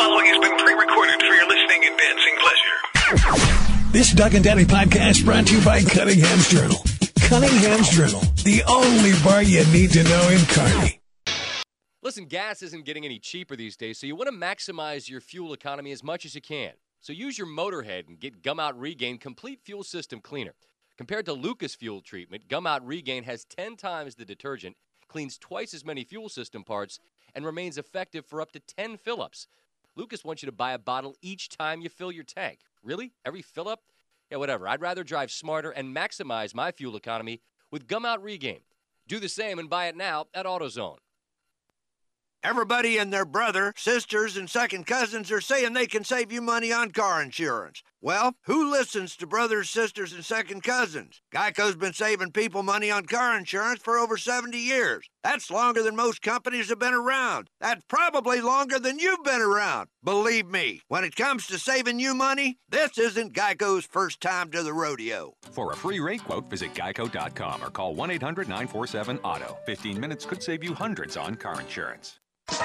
following has been pre-recorded for your listening and dancing pleasure. This Doug and Daddy podcast brought to you by Cunningham's Journal. Cunningham's Journal, the only bar you need to know in Kearney. Listen, gas isn't getting any cheaper these days, so you want to maximize your fuel economy as much as you can. So use your Motorhead and get Gum Out Regain Complete Fuel System Cleaner. Compared to Lucas Fuel Treatment, Gum Out Regain has 10 times the detergent, cleans twice as many fuel system parts, and remains effective for up to 10 fill-ups. Lucas wants you to buy a bottle each time you fill your tank. Really? Every fill-up? Yeah, whatever. I'd rather drive smarter and maximize my fuel economy with Gum Out Regain. Do the same and buy it now at AutoZone. Everybody and their brother, sisters, and second cousins are saying they can save you money on car insurance. Well, who listens to brothers, sisters, and second cousins? Geico's been saving people money on car insurance for over 70 years. That's longer than most companies have been around. That's probably longer than you've been around. Believe me, when it comes to saving you money, this isn't Geico's first time to the rodeo. For a free rate quote, visit geico.com or call 1-800-947-AUTO. 15 minutes could save you hundreds on car insurance.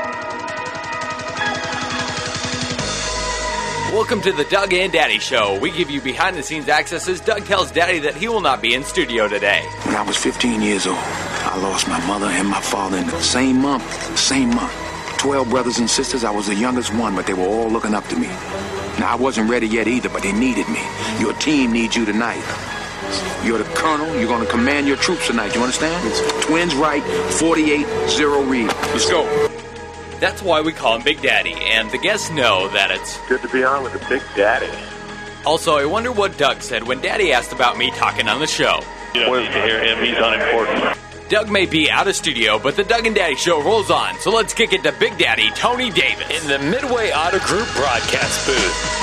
Welcome to the Doug and Daddy Show. We give you behind-the-scenes access as Doug tells Daddy that he will not be in studio today. When I was 15 years old, I lost my mother and my father in the same month. 12 brothers and sisters, I was the youngest one, but they were all looking up to me. Now, I wasn't ready yet either, but they needed me. Your team needs you tonight. You're the colonel. You're going to command your troops tonight. You understand? It's twins right, 48-0 read. Let's go. That's why we call him Big Daddy, and the guests know that it's good to be on with the Big Daddy. Also, I wonder what Doug said when Daddy asked about me talking on the show. You don't need to hear him. He's unimportant. Doug may be out of studio, but the Doug and Daddy Show rolls on, so let's kick it to Big Daddy Tony Davis in the Midway Auto Group broadcast booth.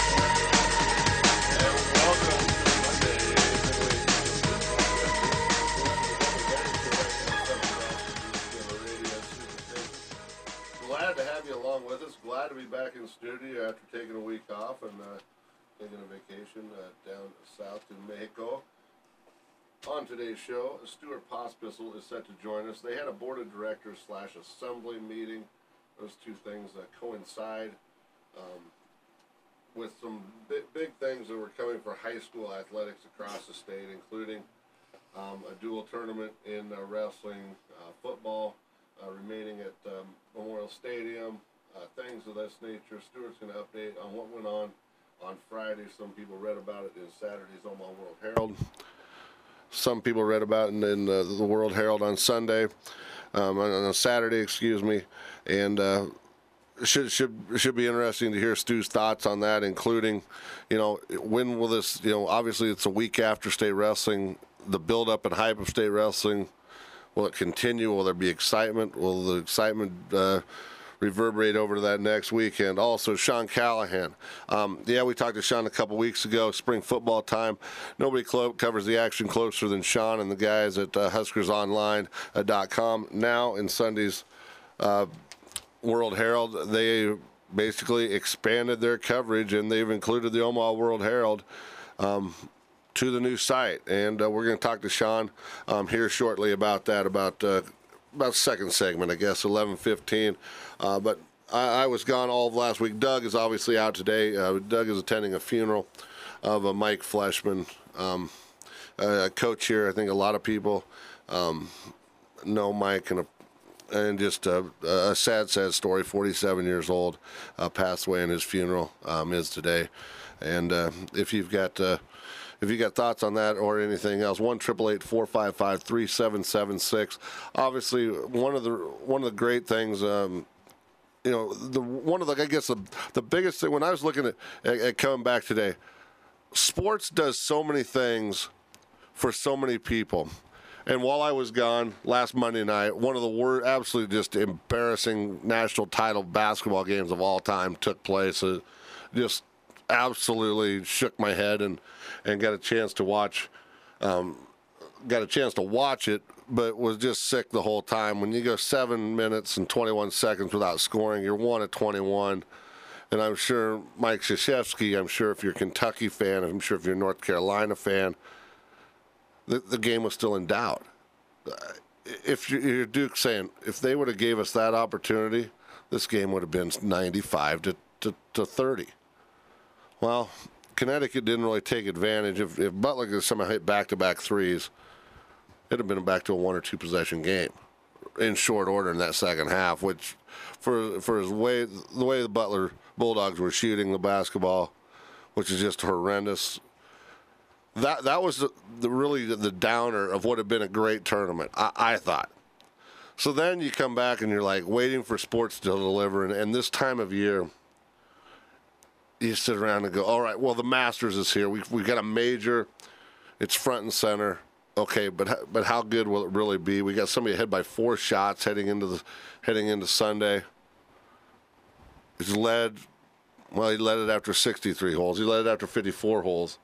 Glad to be back in studio after taking a week off and taking a vacation down south to Mexico. On today's show, Stuart Pospisil is set to join us. They had a board of directors / assembly meeting. Those two things coincide with some big things that were coming for high school athletics across the state, including a dual tournament in wrestling, football remaining at Memorial Stadium. Things of this nature. Stuart's going to update on what went on Friday. Some people read about it in Saturday's Omaha World Herald. Some people read about it in the World Herald on Sunday, on Saturday, excuse me. And should be interesting to hear Stu's thoughts on that, including, when will this, obviously it's a week after state wrestling, the build-up and hype of state wrestling, will it continue? Will there be excitement? Will the excitement reverberate over to that next weekend? Also, Sean Callahan. We talked to Sean a couple weeks ago, spring football time. Nobody covers the action closer than Sean and the guys at HuskersOnline.com. Now, in Sunday's World Herald, they basically expanded their coverage, and they've included the Omaha World Herald to the new site. And we're going to talk to Sean here shortly about that, about second segment, I guess, 11:15. But I was gone all of last week. Doug is obviously out today. Doug is attending a funeral of a Mike Fleshman, a coach here. I think a lot of people know Mike, and just a sad story. 47 years old, passed away, and his funeral is today. And if you've got thoughts on that or anything else, 1-888-455-3776. Obviously, one of the great things, the biggest thing when I was looking at coming back today, sports does so many things for so many people. And while I was gone last Monday night, one of the absolutely just embarrassing national title basketball games of all time took place. It just absolutely shook my head and got a chance to watch. It, but was just sick the whole time. When you go 7 minutes and 21 seconds without scoring, you're 1-21. And I'm sure Mike Krzyzewski, I'm sure if you're a Kentucky fan, I'm sure if you're a North Carolina fan, the game was still in doubt. If you're Duke saying, if they would have gave us that opportunity, this game would have been 95 to 30. Well, Connecticut didn't really take advantage. If Butler could somehow hit back-to-back threes, it'd have been back to a 1 or 2 possession game in short order in that second half, which for the way the Butler Bulldogs were shooting the basketball, which is just horrendous. That was really the downer of what had been a great tournament, I thought. So then you come back and you're like waiting for sports to deliver, and this time of year, you sit around and go, all right, well, the Masters is here. We've got a major. It's front and center. Okay, but how good will it really be? We got somebody ahead by 4 shots heading into Sunday. He led it after 63 holes. He led it after 54 holes.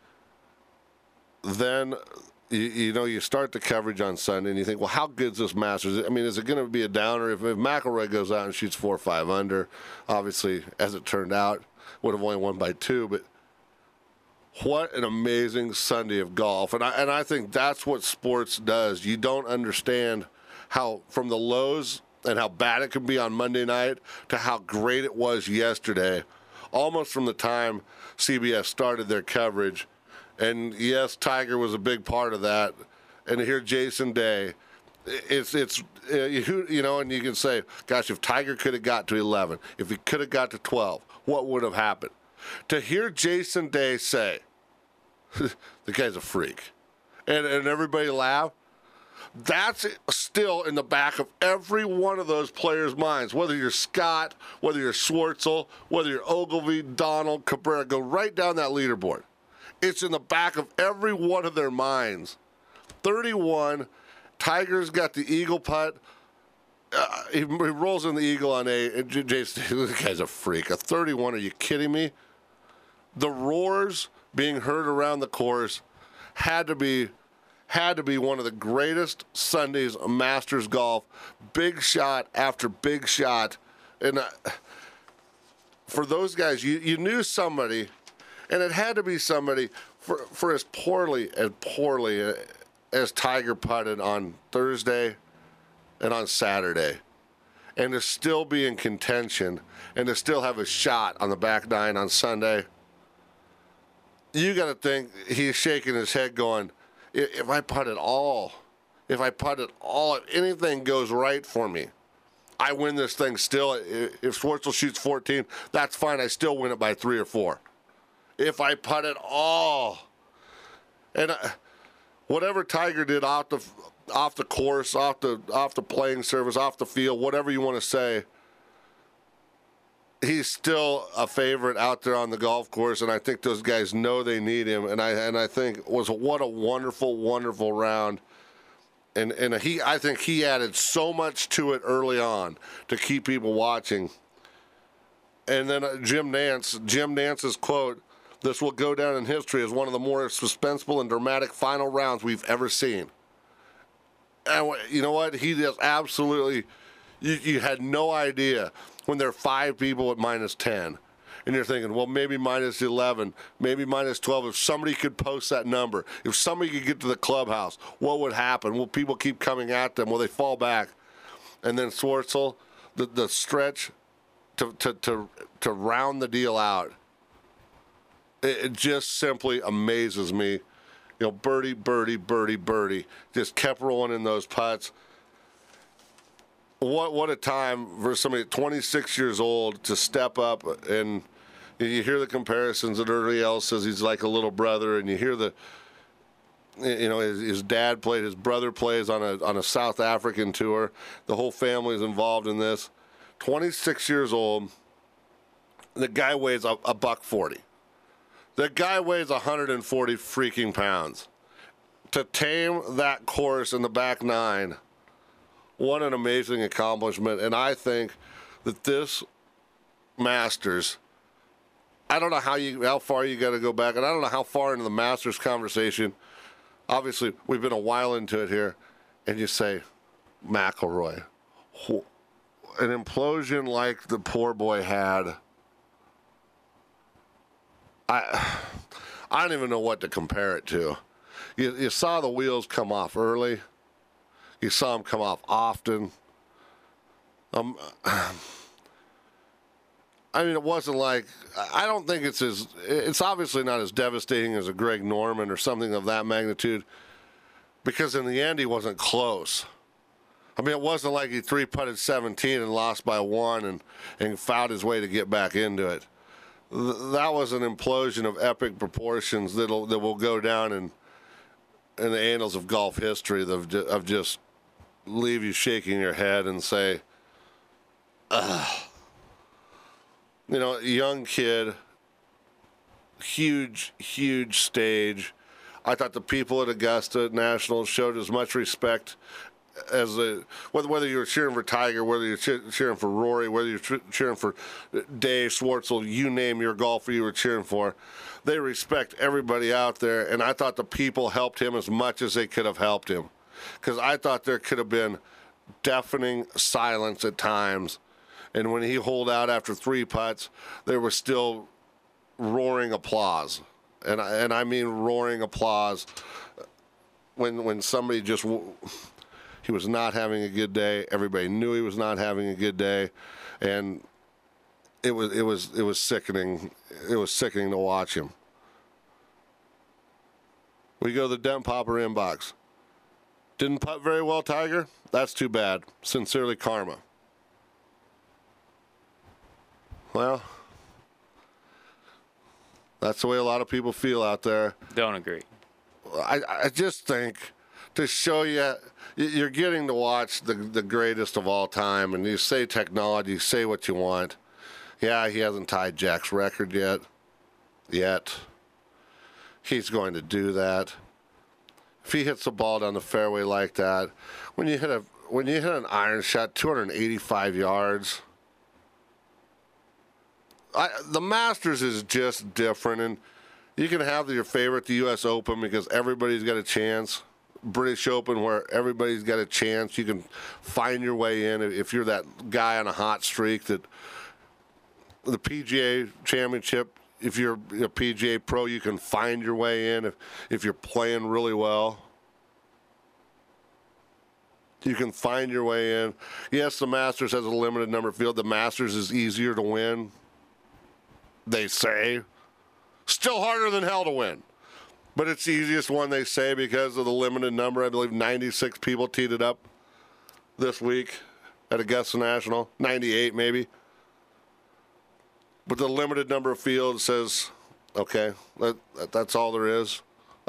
Then, you start the coverage on Sunday, and you think, well, how good is this Masters? I mean, is it going to be a downer? If McIlroy goes out and shoots 4 or 5 under, obviously, as it turned out, would have only won by 2, but what an amazing Sunday of golf. And I think that's what sports does. You don't understand how, from the lows and how bad it can be on Monday night to how great it was yesterday, almost from the time CBS started their coverage. And yes, Tiger was a big part of that. And to hear Jason Day, and you can say, gosh, if Tiger could have got to 11, if he could have got to 12, what would have happened? To hear Jason Day say, the guy's a freak, and everybody laugh, that's still in the back of every one of those players' minds, whether you're Scott, whether you're Schwartzel, whether you're Ogilvy, Donald, Cabrera, go right down that leaderboard. It's in the back of every one of their minds. 31, Tiger's got the eagle putt. He rolls in the eagle on 8. And Jason, this guy's a freak. A 31, are you kidding me? The roars being heard around the course had to be one of the greatest Sundays of Masters golf. Big shot after big shot. And for those guys, you knew somebody, and it had to be somebody for as poorly as Tiger putted on Thursday and on Saturday, and to still be in contention and to still have a shot on the back 9 on Sunday. You got to think he's shaking his head going, if I putt it all, if anything goes right for me, I win this thing still. If Schwartzel shoots 14, that's fine. I still win it by 3 or 4. If I putt it all. And whatever Tiger did off the course, off the playing surface, off the field, whatever you want to say, he's still a favorite out there on the golf course, and I think those guys know they need him. And I think what a wonderful, wonderful round. And I think he added so much to it early on to keep people watching. And then Jim Nance's quote, "This will go down in history as one of the more suspenseful and dramatic final rounds we've ever seen." And you know what? He just absolutely, you had no idea when there are 5 people at -10. And you're thinking, well, maybe -11, maybe -12. If somebody could post that number, if somebody could get to the clubhouse, what would happen? Will people keep coming at them? Will they fall back? And then Schwartzel, the stretch to round the deal out, it just simply amazes me. Birdie, birdie, birdie, birdie. Just kept rolling in those putts. What a time for somebody at 26 years old to step up. And you hear the comparisons that Ernie Els says he's like a little brother, and you hear his dad played, his brother plays on a South African tour. The whole family is involved in this. 26 years old. The guy weighs a $140. The guy weighs 140 freaking pounds. To tame that course in the back 9, what an amazing accomplishment. And I think that this Masters, I don't know how far you got to go back, and I don't know how far into the Masters conversation. Obviously, we've been a while into it here, and you say, McIlroy, an implosion like the poor boy had. I don't even know what to compare it to. You saw the wheels come off early. You saw them come off often. I mean, it wasn't like, I don't think it's obviously not as devastating as a Greg Norman or something of that magnitude, because in the end he wasn't close. I mean, it wasn't like he 3-putted 17 and lost by 1 and fouled his way to get back into it. That was an implosion of epic proportions that will go down in the annals of golf history of just leave you shaking your head and say, ugh. You know, young kid, huge stage. I thought the people at Augusta National showed as much respect as whether you were cheering for Tiger, whether you're cheering for Rory, whether you're cheering for Dave Schwartzel, you name your golfer you were cheering for. They respect everybody out there, and I thought the people helped him as much as they could have helped him, because I thought there could have been deafening silence at times. And when he holed out after 3 putts, there was still roaring applause. And I mean roaring applause when somebody just, he was not having a good day. Everybody knew he was not having a good day. And it was sickening. It was sickening to watch him. We go to the Dent Popper inbox. Didn't putt very well, Tiger? That's too bad. Sincerely, Karma. Well, that's the way a lot of people feel out there. Don't agree. I just think to show you, you're getting to watch the greatest of all time, and you say technology, say what you want. Yeah, he hasn't tied Jack's record yet. He's going to do that. If he hits the ball down the fairway like that, when you hit an iron shot 285 yards. The Masters is just different, and you can have your favorite, the U.S. Open, because everybody's got a chance. British Open, where everybody's got a chance. You can find your way in if you're that guy on a hot streak. That the PGA Championship, if you're a PGA pro, you can find your way in if you're playing really well. You can find your way in. Yes, the Masters has a limited number of field. The Masters is easier to win, they say. Still harder than hell to win. But it's the easiest one, they say, because of the limited number. I believe 96 people teed it up this week at Augusta National. 98 maybe. But the limited number of fields says, okay, that's all there is.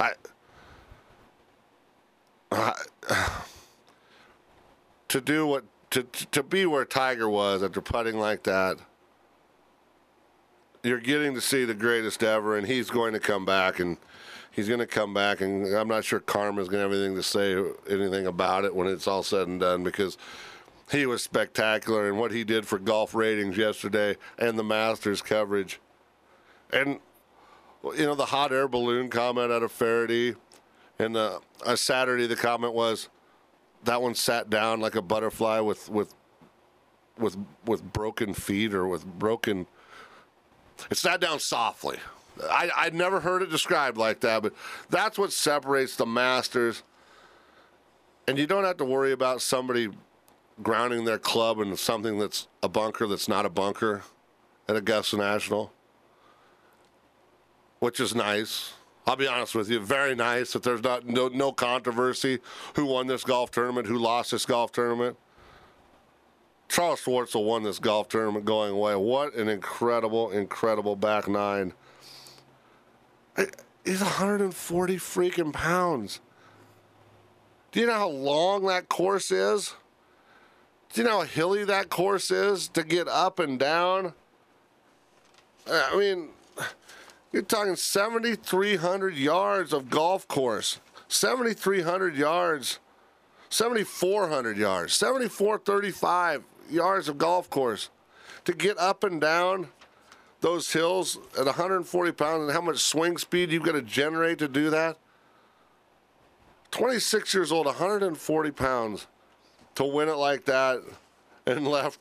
To be where Tiger was after putting like that, you're getting to see the greatest ever, and he's going to come back, and I'm not sure Karma's going to have anything to say anything about it when it's all said and done, because he was spectacular, and what he did for golf ratings yesterday and the Masters coverage. And, you know, the hot air balloon comment out of Faraday, and Saturday the comment was, that one sat down like a butterfly with broken feet, or with broken... It sat down softly. I'd never heard it described like that, but that's what separates the Masters. And you don't have to worry about somebody grounding their club into something that's a bunker that's not a bunker at Augusta National, which is nice. I'll be honest with you, very nice that there's no controversy who won this golf tournament, who lost this golf tournament. Charles Schwartzel won this golf tournament going away. What an incredible, incredible back nine. He's 140 freaking pounds. Do you know how long that course is? Do you know how hilly that course is to get up and down? I mean, you're talking 7,300 yards of golf course. 7,300 yards. 7,400 yards. 7,435 yards of golf course. To get up and down those hills at 140 pounds, and how much swing speed you've got to generate to do that. 26 years old, 140 pounds, to win it like that, and left.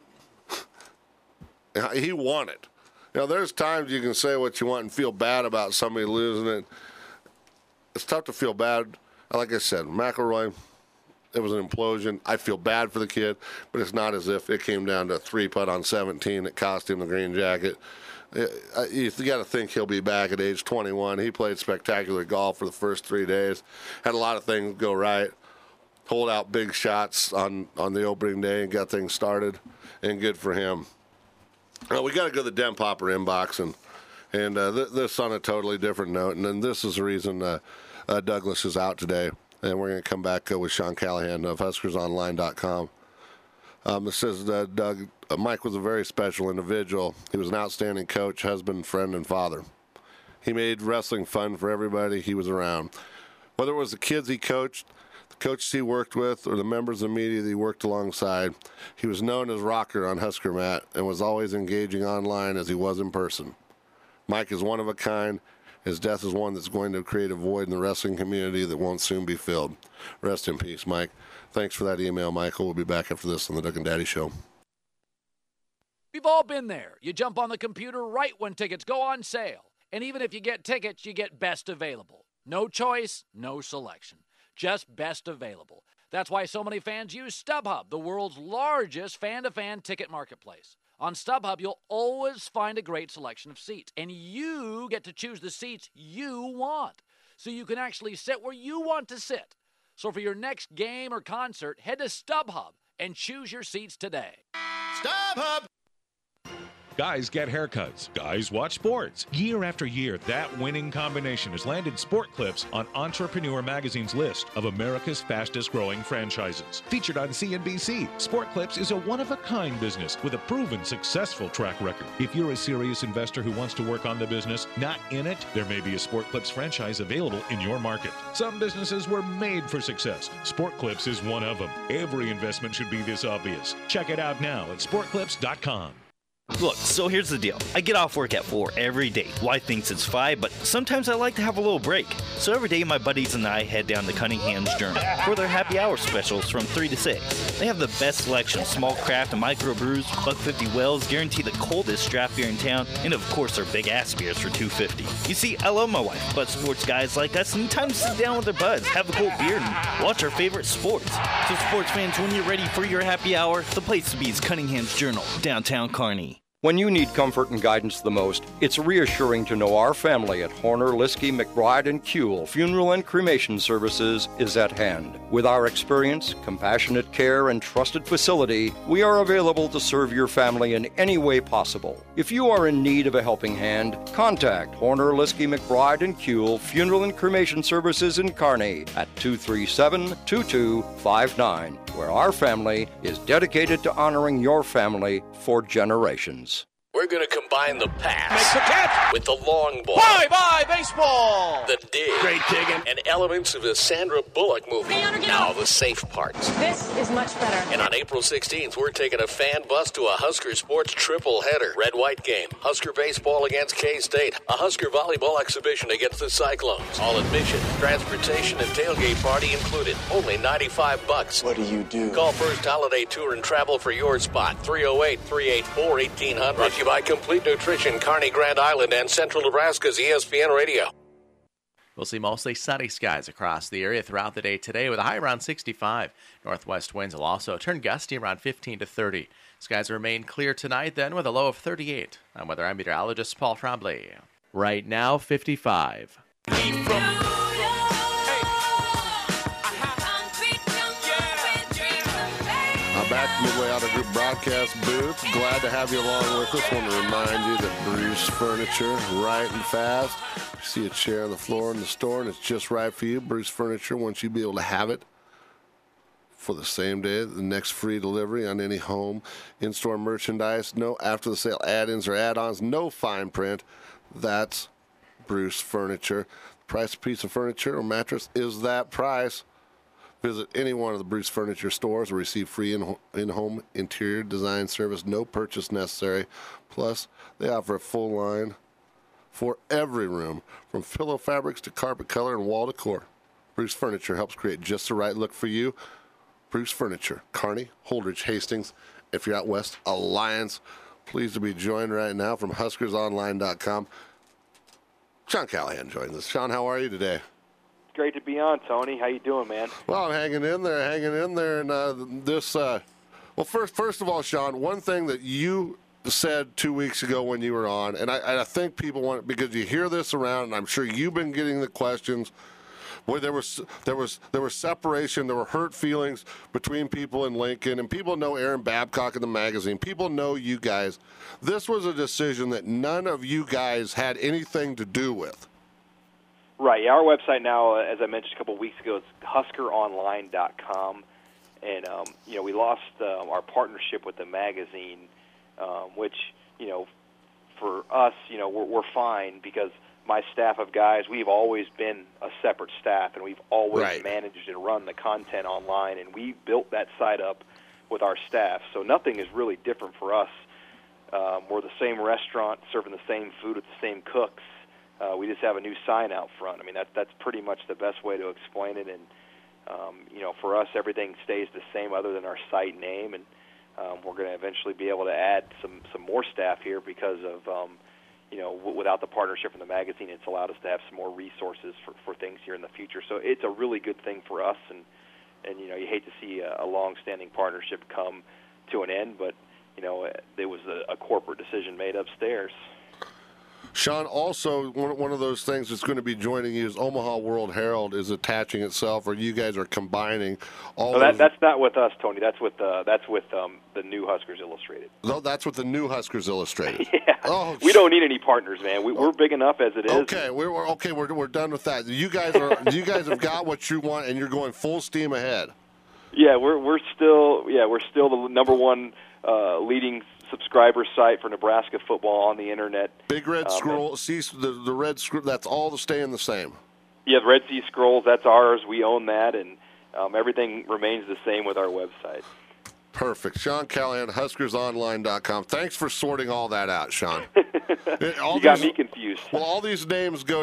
He won it. You know, there's times you can say what you want and feel bad about somebody losing it. It's tough to feel bad. Like I said, McIlroy, it was an implosion. I feel bad for the kid, but it's not as if it came down to a 3-putt on 17 that cost him the green jacket. You got to think he'll be back at age 21. He played spectacular golf for the first 3 days. Had a lot of things go right. Pulled out big shots on the opening day and got things started, and good for him. We got to go to the Den Popper inbox, and this on a totally different note. And then this is the reason Douglas is out today. And we're going to come back with Sean Callahan of HuskersOnline.com. It says that Doug, Mike was a very special individual. He was an outstanding coach, husband, friend, and father. He made wrestling fun for everybody he was around. Whether it was the kids he coached, the coaches he worked with, or the members of the media that he worked alongside, he was known as Rocker on Husker Mat and was always engaging online as he was in person. Mike is one of a kind. His death is one that's going to create a void in the wrestling community that won't soon be filled. Rest in peace, Mike. Thanks for that email, Michael. We'll be back after this on the Doug and Daddy Show. We've all been there. You jump on the computer right when tickets go on sale. And even if you get tickets, you get best available. No choice, no selection. Just best available. That's why so many fans use StubHub, the world's largest fan-to-fan ticket marketplace. On StubHub, you'll always find a great selection of seats, and you get to choose the seats you want, so you can actually sit where you want to sit. So for your next game or concert, head to StubHub and choose your seats today. StubHub! Guys get haircuts. Guys watch sports. Year after year, that winning combination has landed Sport Clips on Entrepreneur Magazine's list of America's fastest-growing franchises. Featured on CNBC, Sport Clips is a one-of-a-kind business with a proven successful track record. If you're a serious investor who wants to work on the business, not in it, there may be a Sport Clips franchise available in your market. Some businesses were made for success. Sport Clips is one of them. Every investment should be this obvious. Check it out now at sportclips.com. Look, so here's the deal. I get off work at 4 every day. Wife thinks it's 5, but sometimes I like to have a little break. So every day, my buddies and I head down to Cunningham's Journal for their happy hour specials from 3 to 6. They have the best selection of small craft and micro brews, $1.50 wells, guarantee the coldest draft beer in town, and of course their big ass beers for $2.50. You see, I love my wife, but sports guys like us need time to sit down with their buds, have a cold beer, and watch our favorite sports. So sports fans, when you're ready for your happy hour, the place to be is Cunningham's Journal, downtown Kearney. When you need comfort and guidance the most, it's reassuring to know our family at Horner, Liskey, McBride, and Kuehl Funeral and Cremation Services is at hand. With our experience, compassionate care, and trusted facility, we are available to serve your family in any way possible. If you are in need of a helping hand, contact Horner, Liskey, McBride, and Kuehl Funeral and Cremation Services in Kearney at 237-2259, where our family is dedicated to honoring your family for generations. We're going to combine the pass with the long ball. Bye, baseball! The dig. Great digging. And elements of the Sandra Bullock movie. Now the safe parts. This is much better. And on April 16th, we're taking a fan bus to a Husker sports triple header. Red-white game. Husker baseball against K-State. A Husker volleyball exhibition against the Cyclones. All admission, transportation, and tailgate party included. Only $95. What do you do? Call First Holiday Tour and Travel for your spot. 308-384-1800. Brought to you by Complete Nutrition, Kearney, Grand Island, and Central Nebraska's ESPN Radio. We'll see mostly sunny skies across the area throughout the day today with a high around 65. Northwest winds will also turn gusty around 15 to 30. Skies remain clear tonight then with a low of 38. I'm weather meteorologist Paul Trombley. Right now, 55. Back midway out of group broadcast booth. Glad to have you along with us. Want to remind you that Bruce Furniture, right and fast. You see a chair on the floor in the store and it's just right for you. Bruce Furniture wants you to be able to have it for the same day. The next free delivery on any home in-store merchandise. No after the sale add-ins or add-ons. No fine print. That's Bruce Furniture. The price of a piece of furniture or mattress is that price. Visit any one of the Bruce Furniture stores or receive free in-home interior design service, no purchase necessary. Plus, they offer a full line for every room, from pillow fabrics to carpet color and wall decor. Bruce Furniture helps create just the right look for you. Bruce Furniture, Kearney, Holdridge, Hastings. If you're out west, Alliance. Pleased to be joined right now from HuskersOnline.com. Sean Callahan joins us. Sean, how are you today? great to be on, Tony. How you doing, man? Well, I'm hanging in there. And well, first of all, Sean, one thing that you said 2 weeks ago when you were on, and I think people want, because you hear this around, and I'm sure you've been getting the questions, where there was separation, there were hurt feelings between people in Lincoln, and people know Aaron Babcock in the magazine. People know you guys. This was a decision that none of you guys had anything to do with. Right. Yeah, our website now, as I mentioned a couple of weeks ago, is HuskerOnline.com, and we lost our partnership with the magazine, which for us, we're fine because my staff of guys, we've always been a separate staff, and we've always managed and run the content online, and we built that site up with our staff. So nothing is really different for us. We're the same restaurant, serving the same food with the same cooks. We just have a new sign out front. I mean, that's pretty much the best way to explain it. And for us, everything stays the same other than our site name, and we're going to eventually be able to add some more staff here because of without the partnership from the magazine, it's allowed us to have some more resources for things here in the future. So it's a really good thing for us, and you hate to see a long-standing partnership come to an end, but there was a corporate decision made upstairs. Sean, also, one of those things that's going to be joining you is Omaha World Herald is attaching itself, or you guys are combining all. No, that's not with us, Tony. That's with the new Huskers Illustrated. No, that's with the new Huskers Illustrated. Yeah. Oh, we don't need any partners, man. We're big enough as it is. Okay, we're done with that. You guys have got what you want, and you're going full steam ahead. Yeah, we're still the number one leading subscriber site for Nebraska football on the internet. Big red scroll. See the red scroll. That's all staying the same. Yeah, the Red Sea Scrolls. That's ours. We own that, and everything remains the same with our website. Perfect. Sean Callahan, HuskersOnline.com. Thanks for sorting all that out, Sean. You got me confused. Well, all these names they go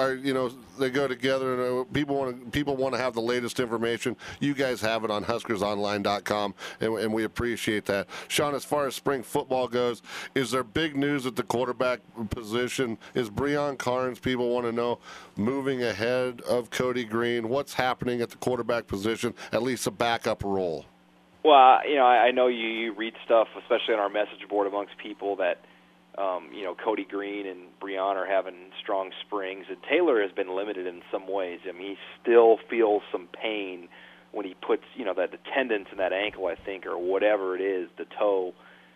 together, and people want to have the latest information. You guys have it on HuskersOnline.com, and we appreciate that. Sean, as far as spring football goes, is there big news at the quarterback position? Is Breon Carnes, people want to know, moving ahead of Cody Green? What's happening at the quarterback position, at least a backup role? Well, I know you read stuff, especially on our message board amongst people, that Cody Green and Breon are having strong springs, and Taylor has been limited in some ways. I mean, he still feels some pain when he puts, the tendons in that ankle, I think, or whatever it is, the toe.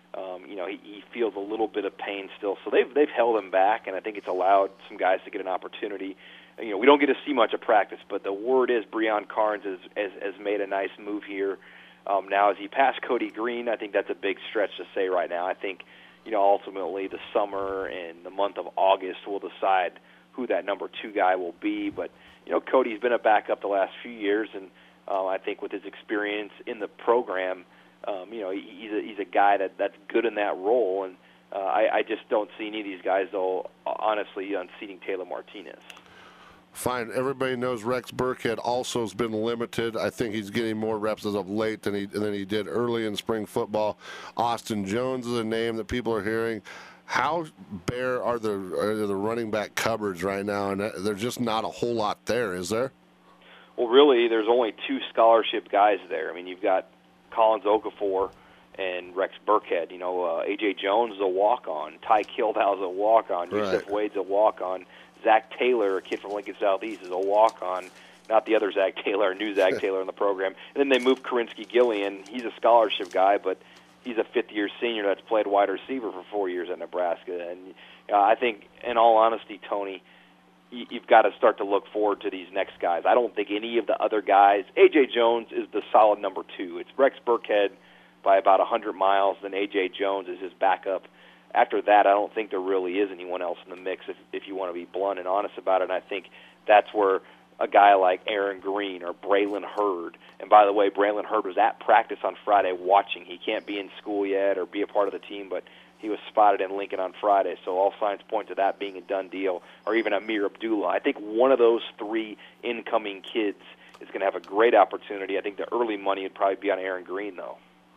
He feels a little bit of pain still, so they've held him back, and I think it's allowed some guys to get an opportunity. We don't get to see much of practice, but the word is Breon Carnes has made a nice move here. Now, as he passed Cody Green, I think that's a big stretch to say right now. I think, ultimately the summer and the month of August will decide who that number 2 guy will be. But, Cody's been a backup the last few years, and I think with his experience in the program, he's a guy that's good in that role. And I just don't see any of these guys, though, honestly, unseating Taylor Martinez. Fine. Everybody knows Rex Burkhead also has been limited. I think he's getting more reps as of late than he did early in spring football. Austin Jones is a name that people are hearing. How bare are the running back cupboards right now? And there's just not a whole lot there, is there? Well, really, there's only 2 scholarship guys there. I mean, you've got Collins Okafor and Rex Burkhead. A.J. Jones is a walk-on. Ty Kildau is a walk-on. Right. Yusuf Wade's a walk-on. Zach Taylor, a kid from Lincoln Southeast, is a walk-on. Not the other Zach Taylor, new Zach Taylor in the program. And then they moved Karinsky Gillian. He's a scholarship guy, but he's a fifth-year senior that's played wide receiver for 4 years at Nebraska. And I think, in all honesty, Tony, you've got to start to look forward to these next guys. I don't think any of the other guys. A.J. Jones is the solid number 2. It's Rex Burkhead by about 100 miles. Then A.J. Jones is his backup. After that, I don't think there really is anyone else in the mix if you want to be blunt and honest about it. And I think that's where a guy like Aaron Green or Braylon Hurd, and by the way, Braylon Hurd was at practice on Friday watching. He can't be in school yet or be a part of the team, but he was spotted in Lincoln on Friday, so all signs point to that being a done deal, or even Amir Abdullah. I think one of those 3 incoming kids is going to have a great opportunity. I think the early money would probably be on Aaron Green, though.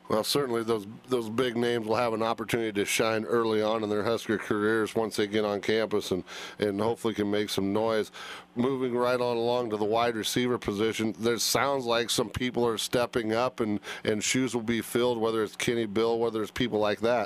Well, certainly those big names will have an opportunity to shine early on in their Husker careers once they get on campus and hopefully can make some noise. Moving right on along to the wide receiver position, there sounds like some people are stepping up and shoes will be filled, whether it's Kenny Bill, whether it's people like that.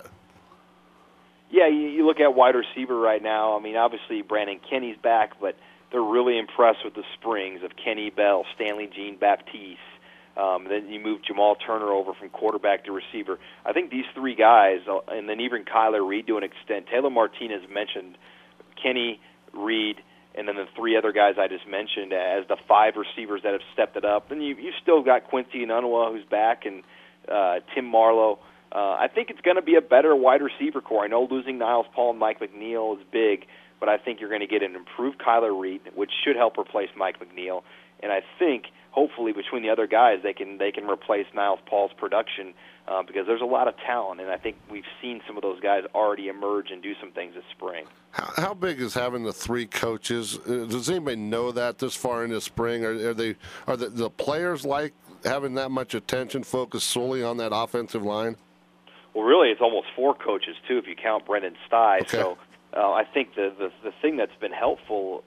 Yeah, you look at wide receiver right now. I mean, obviously Brandon Kenny's back, but they're really impressed with the springs of Kenny Bell, Stanley Jean-Baptiste. Then you move Jamal Turner over from quarterback to receiver. I think these three guys, and then even Kyler Reed to an extent. Taylor Martinez mentioned Kenny, Reed, and then the three other guys I just mentioned as the five receivers that have stepped it up. Then you've still got Quincy Enunwa, who's back, and Tim Marlowe. I think it's going to be a better wide receiver core. I know losing Niles Paul and Mike McNeil is big, but I think you're going to get an improved Kyler Reed, which should help replace Mike McNeil. And I think, hopefully, between the other guys, they can replace Niles Paul's production because there's a lot of talent, and I think we've seen some of those guys already emerge and do some things this spring. How big is having the three coaches? Does anybody know that this far into spring? Are the players like having that much attention focused solely on that offensive line? Well, really, it's almost four coaches too, if you count Brendan Sty. Okay. So I think the thing that's been helpful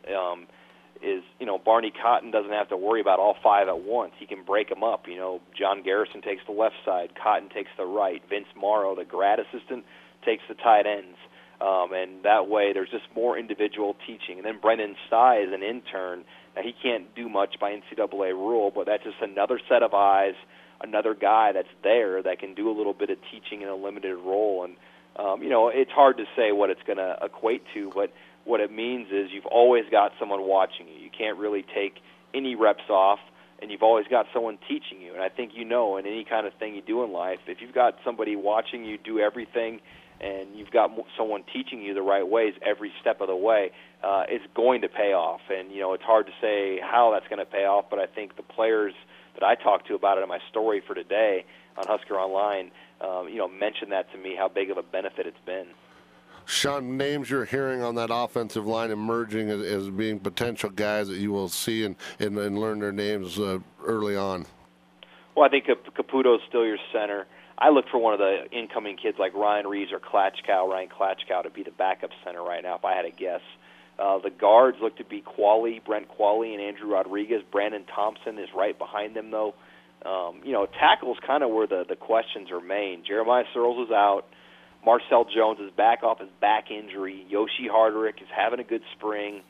is, Barney Cotton doesn't have to worry about all five at once. He can break them up. John Garrison takes the left side, Cotton takes the right, Vince Morrow, the grad assistant, takes the tight ends. And that way there's just more individual teaching. And then Brendan Sty is an intern. Now, he can't do much by NCAA rule, but that's just another set of eyes, another guy that's there that can do a little bit of teaching in a limited role. And, it's hard to say what it's going to equate to, but what it means is you've always got someone watching you. You can't really take any reps off, and you've always got someone teaching you. And I think in any kind of thing you do in life, if you've got somebody watching you do everything and you've got someone teaching you the right ways every step of the way, it's going to pay off. And, it's hard to say how that's going to pay off, but I think the players that I talked to about it in my story for today on Husker Online, mentioned that to me, how big of a benefit it's been. Sean, names you're hearing on that offensive line emerging as being potential guys that you will see and learn their names early on? Well, I think Caputo's still your center. I look for one of the incoming kids like Ryan Reeves or Ryan Klatchkow to be the backup center right now, if I had to guess. The guards look to be Brent Qualley and Andrew Rodriguez. Brandon Thompson is right behind them, though. Tackle's kind of where the questions are main. Jeremiah Searles is out. Marcel Jones is back off his back injury. Yoshi Hardrick is having a good spring.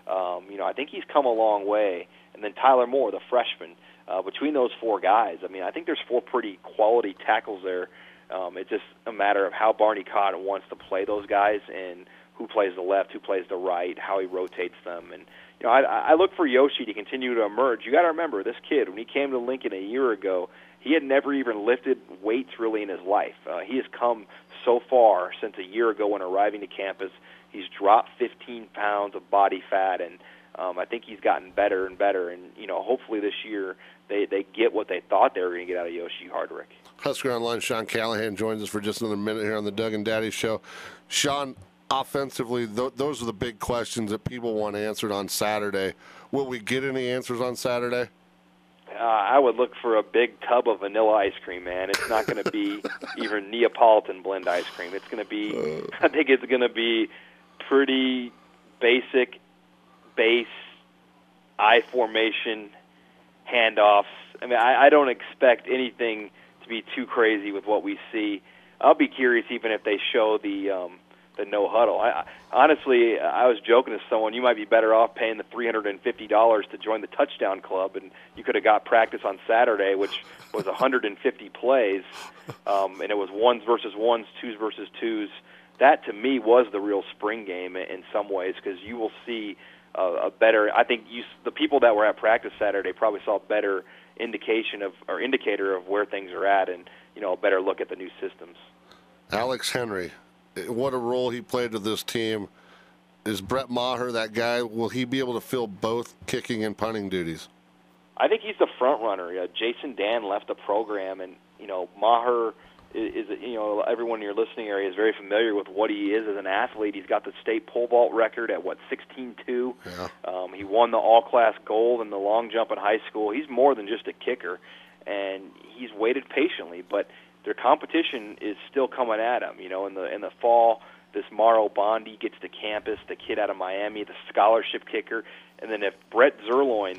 I think he's come a long way. And then Tyler Moore, the freshman. Between those four guys, I think there's four pretty quality tackles there. It's just a matter of how Barney Cotton wants to play those guys and who plays the left, who plays the right, how he rotates them. And I look for Yoshi to continue to emerge. You got to remember, this kid, when he came to Lincoln a year ago, he had never even lifted weights really in his life. He has come so far since a year ago when arriving to campus. He's dropped 15 pounds of body fat, and I think he's gotten better and better. And, hopefully this year they get what they thought they were going to get out of Yoshi Hardrick. Husker Online, Sean Callahan joins us for just another minute here on the Doug and Daddy Show. Sean, offensively, those are the big questions that people want answered on Saturday. Will we get any answers on Saturday? I would look for a big tub of vanilla ice cream, man. It's not going to be even Neapolitan blend ice cream. It's going to be, I think it's going to be pretty basic, base, I formation, handoffs. I don't expect anything to be too crazy with what we see. I'll be curious even if they show the no huddle. Honestly, I was joking to someone, you might be better off paying the $350 to join the touchdown club, and you could have got practice on Saturday, which was 150 plays, and it was ones versus ones, twos versus twos. That, to me, was the real spring game in some ways, because you will see a better, I think the people that were at practice Saturday probably saw a better indicator of where things are at, and a better look at the new systems. Alex Henry, what a role he played to this team. Is Brett Maher that guy? Will he be able to fill both kicking and punting duties? I think he's the front runner. Jason Dan left the program, and Maher is everyone in your listening area is very familiar with what he is as an athlete. He's got the state pole vault record at 16.2. Yeah. He won the all-class gold in the long jump in high school. He's more than just a kicker, and he's waited patiently, but their competition is still coming at them. You know, in the fall, this Mauro Bondi gets to campus, the kid out of Miami, the scholarship kicker. And then if Brett Zerloin,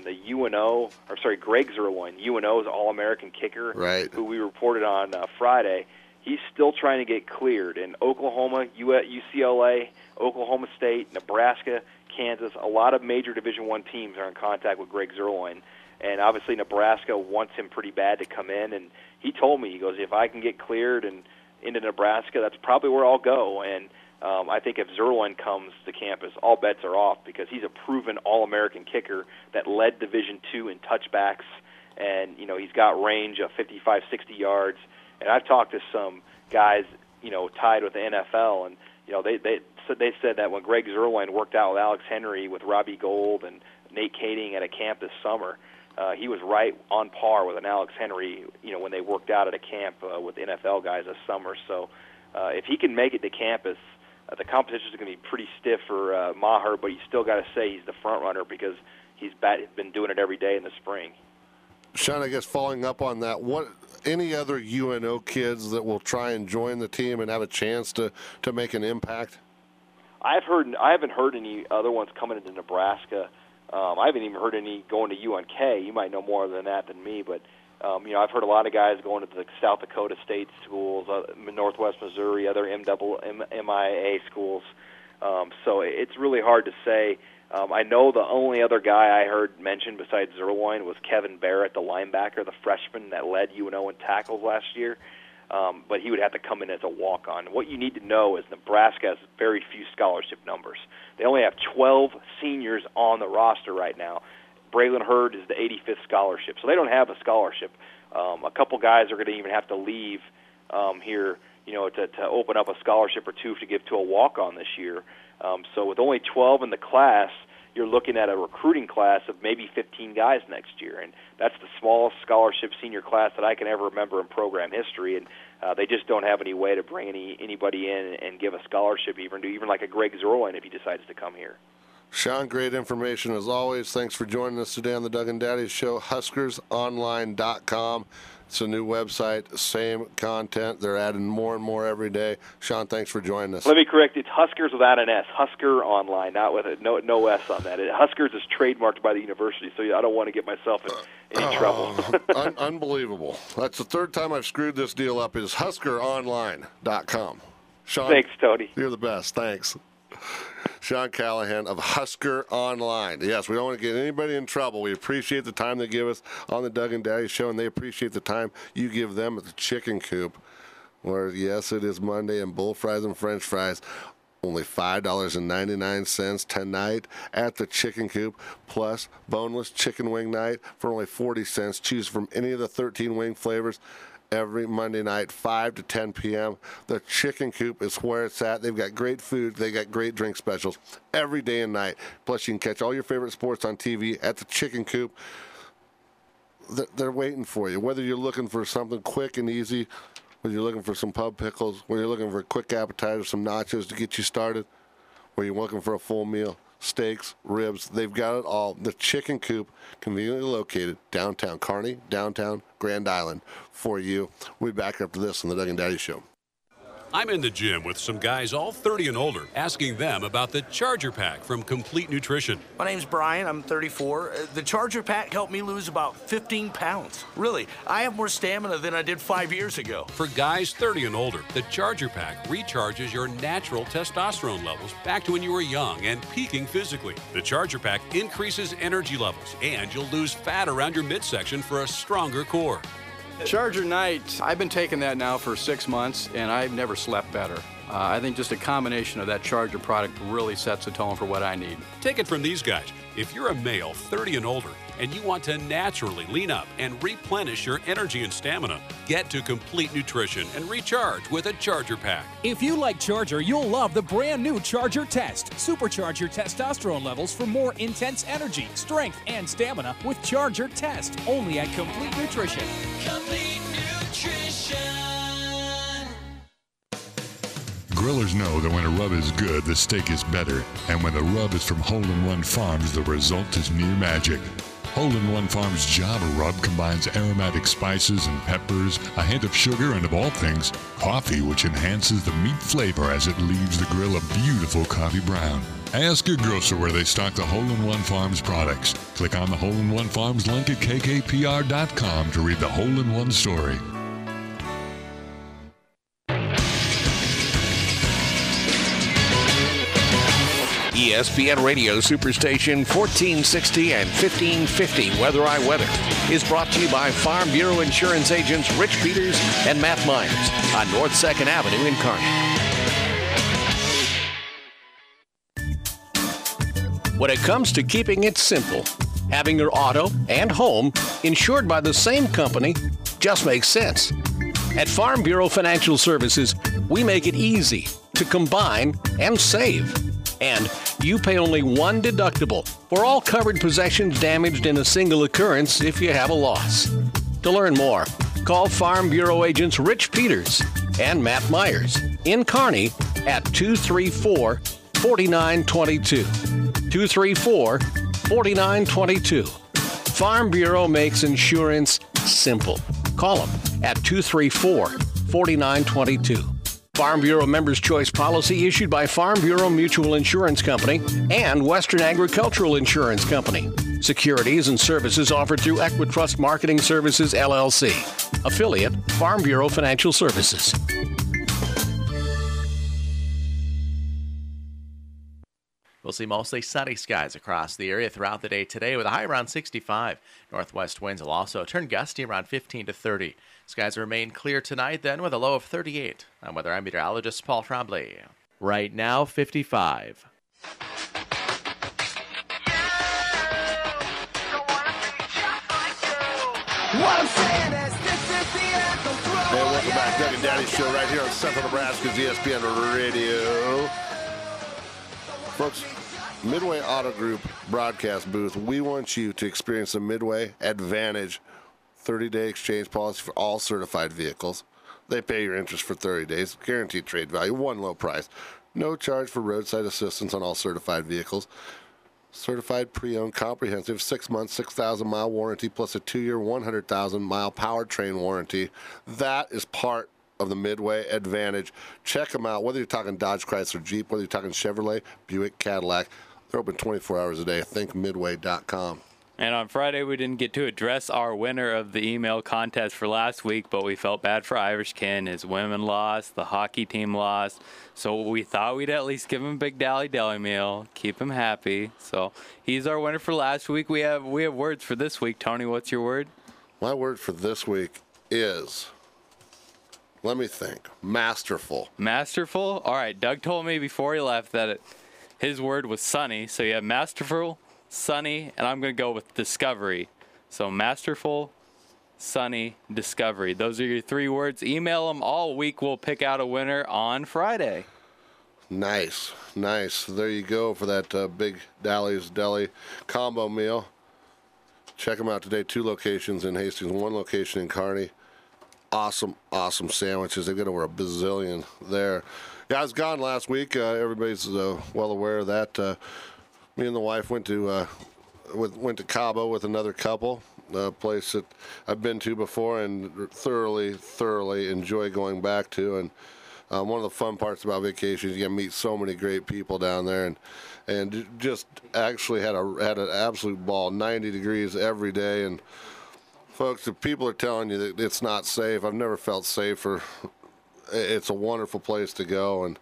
Greg Zerloin, UNO's All-American kicker, right, who we reported on Friday, he's still trying to get cleared. In Oklahoma, UCLA, Oklahoma State, Nebraska, Kansas, a lot of major Division I teams are in contact with Greg Zerloin. And obviously Nebraska wants him pretty bad to come in. And he told me, he goes, if I can get cleared and into Nebraska, that's probably where I'll go. And I think if Zerloin comes to campus, all bets are off because he's a proven All-American kicker that led Division II in touchbacks. And, you know, he's got range of 55, 60 yards. And I've talked to some guys, you know, tied with the NFL, and, you know, they said that when Greg Zerloin worked out with Alex Henry, with Robbie Gould, and Nate Kading at a camp this summer, he was right on par with an Alex Henry, you know, when they worked out at a camp with NFL guys this summer. So if he can make it to campus, the competition is going to be pretty stiff for Maher, but you still got to say he's the front runner because he's been doing it every day in the spring. Sean, I guess following up on that, what any other UNO kids that will try and join the team and have a chance to make an impact? I haven't heard any other ones coming into Nebraska. I haven't even heard any going to UNK. You might know more than that than me, but you know, I've heard a lot of guys going to the South Dakota State schools, Northwest Missouri, other MIA schools. So it's really hard to say. I know the only other guy I heard mentioned besides Zerloin was Kevin Barrett, the linebacker, the freshman that led UNO in tackles last year. But he would have to come in as a walk-on. What you need to know is Nebraska has very few scholarship numbers. They only have 12 seniors on the roster right now. Braylon Hurd is the 85th scholarship, so they don't have a scholarship. A couple guys are going to even have to leave here, you know, to open up a scholarship or two to give to a walk-on this year. So with only 12 in the class, you're looking at a recruiting class of maybe 15 guys next year, and that's the smallest scholarship senior class that I can ever remember in program history. And they just don't have any way to bring anybody in and give a scholarship, even like a Greg Zerloin if he decides to come here. Sean, great information as always. Thanks for joining us today on the Doug and Daddy Show. HuskersOnline.com. It's a new website, same content. They're adding more and more every day. Sean, thanks for joining us. Let me correct. It's Huskers without an S. Husker Online, not with no S on that. Huskers is trademarked by the university, so I don't want to get myself in any trouble. Unbelievable. That's the third time I've screwed this deal up. Is HuskerOnline.com. Sean, thanks, Tony. You're the best. Thanks. Sean Callahan of Husker Online. Yes, we don't want to get anybody in trouble. We appreciate the time they give us on the Doug and Daddy Show, and they appreciate the time you give them at the Chicken Coop, where, yes, it is Monday, and bull fries and French fries, only $5.99 tonight at the Chicken Coop, plus boneless chicken wing night for only 40 cents. Choose from any of the 13 wing flavors. Every Monday night, 5 to 10 p.m. The Chicken Coop is where it's at. They've got great food. They got great drink specials every day and night. Plus, you can catch all your favorite sports on TV at the Chicken Coop. They're waiting for you. Whether you're looking for something quick and easy, whether you're looking for some pub pickles, whether you're looking for a quick appetizer, some nachos to get you started, or you're looking for a full meal, steaks, ribs, they've got it all. The Chicken Coop, conveniently located downtown Kearney, downtown Grand Island for you. We'll be back after this on the Doug and Daddy Show. I'm in the gym with some guys all 30 and older, asking them about the Charger Pack from Complete Nutrition. My name's Brian. I'm 34. The Charger Pack helped me lose about 15 pounds. Really, I have more stamina than I did 5 years ago. For guys 30 and older, the Charger Pack recharges your natural testosterone levels back to when you were young and peaking physically. The Charger Pack increases energy levels, and you'll lose fat around your midsection for a stronger core. Charger Night, I've been taking that now for 6 months, and I've never slept better. I think just a combination of that Charger product really sets the tone for what I need. Take it from these guys. If you're a male 30 and older and you want to naturally lean up and replenish your energy and stamina, get to Complete Nutrition and recharge with a Charger Pack. If you like Charger, you'll love the brand new Charger Test. Supercharge your testosterone levels for more intense energy, strength, and stamina with Charger Test. Only at Complete Nutrition. Complete Nutrition. Grillers know that when a rub is good, the steak is better. And when the rub is from Hole in One Farms, the result is near magic. Hole-in-One Farms Java Rub combines aromatic spices and peppers, a hint of sugar, and of all things, coffee, which enhances the meat flavor as it leaves the grill a beautiful coffee brown. Ask your grocer where they stock the Hole-in-One Farms products. Click on the Hole-in-One Farms link at kkpr.com to read the Hole-in-One story. ESPN Radio Superstation 1460 and 1550 Weather I Weather is brought to you by Farm Bureau Insurance agents Rich Peters and Matt Myers on North 2nd Avenue in Kearney. When it comes to keeping it simple, having your auto and home insured by the same company just makes sense. At Farm Bureau Financial Services, we make it easy to combine and save. And you pay only one deductible for all covered possessions damaged in a single occurrence if you have a loss. To learn more, call Farm Bureau agents Rich Peters and Matt Myers in Kearney at 234-4922. 234-4922. Farm Bureau makes insurance simple. Call them at 234-4922. Farm Bureau Members' Choice policy issued by Farm Bureau Mutual Insurance Company and Western Agricultural Insurance Company. Securities and services offered through Equitrust Marketing Services, LLC. Affiliate, Farm Bureau Financial Services. We'll see mostly sunny skies across the area throughout the day today with a high around 65. Northwest winds will also turn gusty around 15 to 30. Skies remain clear tonight then with a low of 38. I'm weather meteorologist Paul Trombley. Right now, 55. What I'm saying is, this is the anthem. Hey, welcome back. Doug and Daddy Show right here on Central Nebraska's ESPN Radio. Folks, Midway Auto Group broadcast booth. We want you to experience the Midway Advantage 30-day exchange policy for all certified vehicles. They pay your interest for 30 days, guaranteed trade value, one low price. No charge for roadside assistance on all certified vehicles. Certified pre-owned comprehensive 6 months, 6,000-mile warranty plus a 2-year, 100,000-mile powertrain warranty. That is part of the Midway Advantage. Check them out, whether you're talking Dodge, Chrysler, Jeep, whether you're talking Chevrolet, Buick, Cadillac. They're open 24 hours a day. ThinkMidway.com. And on Friday, we didn't get to address our winner of the email contest for last week, but we felt bad for Irish Ken. His women lost, the hockey team lost, so we thought we'd at least give him a big deli meal, keep him happy. So he's our winner for last week. We have words for this week. Tony, what's your word? My word for this week is, let me think, masterful. Masterful? All right, Doug told me before he left that his word was sunny, so you have masterful, sunny, and I'm going to go with discovery. So masterful, sunny, discovery. Those are your 3 words. Email them all week. We'll pick out a winner on Friday. Nice. There you go for that Big Dally's Deli combo meal. Check them out today. 2 locations in Hastings, 1 location in Kearney. Awesome sandwiches. They've got over a bazillion there. Yeah, I was gone last week. Everybody's well aware of that. Me and the wife went to Cabo with another couple, a place that I've been to before and thoroughly enjoy going back to. And one of the fun parts about vacation is you get to meet so many great people down there, and just actually had an absolute ball. 90 degrees every day, and folks, if people are telling you that it's not safe, I've never felt safer. It's a wonderful place to go, and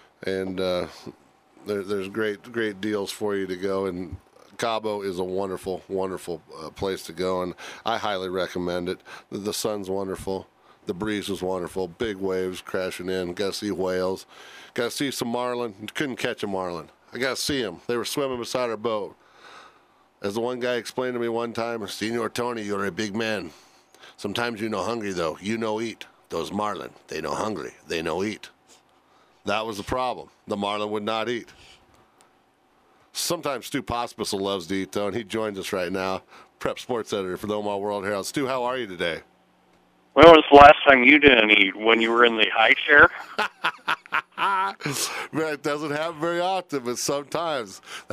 there's great deals for you to go, and Cabo is a wonderful place to go, and I highly recommend it. The sun's wonderful, the breeze is wonderful, big waves crashing in. Got to see whales, got to see some marlin. Couldn't catch a marlin. I got to see them. They were swimming beside our boat. As the one guy explained to me one time, Senor Tony, you're a big man. Sometimes you no hungry though. You no eat. Those marlin, they no hungry. They no eat. That was the problem. The marlin would not eat. Sometimes Stu Pospisil loves to eat, though, and he joins us right now. Prep sports editor for the Omaha World Herald. Stu, how are you today? When was the last time you didn't eat? When you were in the high chair? Man, it doesn't happen very often, but sometimes.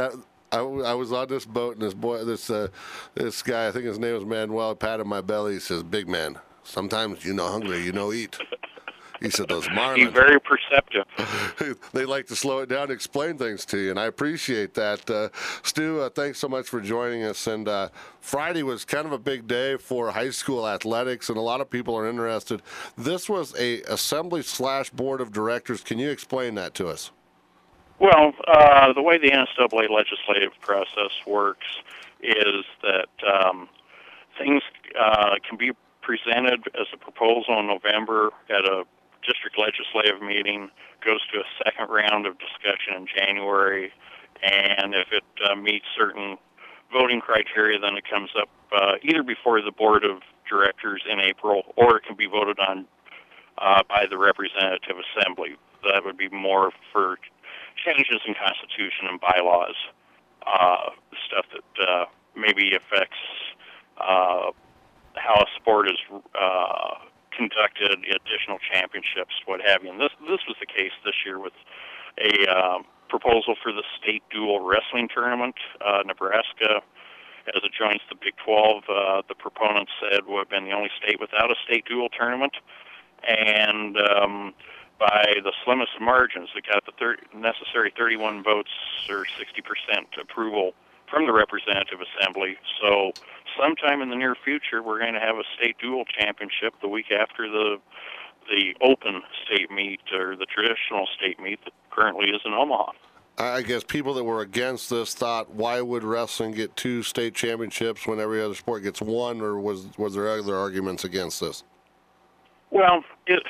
I was on this boat, and this guy, I think his name was Manuel, patted my belly. He says, "Big man, sometimes you know hungry, you know eat." He said, "Those marlins." He's very perceptive. They like to slow it down and explain things to you, and I appreciate that. Stu, thanks so much for joining us. And Friday was kind of a big day for high school athletics, and a lot of people are interested. This was a assembly/board of directors. Can you explain that to us? Well, the way the NCAA legislative process works is that things can be presented as a proposal in November at a district legislative meeting, goes to a second round of discussion in January, and if it meets certain voting criteria, then it comes up either before the board of directors in April, or it can be voted on by the representative assembly. That would be more for changes in constitution and bylaws, stuff that maybe affects how a sport is conducted, additional championships, what have you. And this was the case this year with a proposal for the state dual wrestling tournament. Nebraska, as it joins the Big 12, the proponents said would have been the only state without a state dual tournament. And by the slimmest margins, it got the necessary 31 votes or 60% approval from the representative assembly. So sometime in the near future, we're going to have a state dual championship the week after the open state meet, or the traditional state meet that currently is in Omaha. I guess people that were against this thought, why would wrestling get 2 state championships when every other sport gets 1, or was there other arguments against this? Well,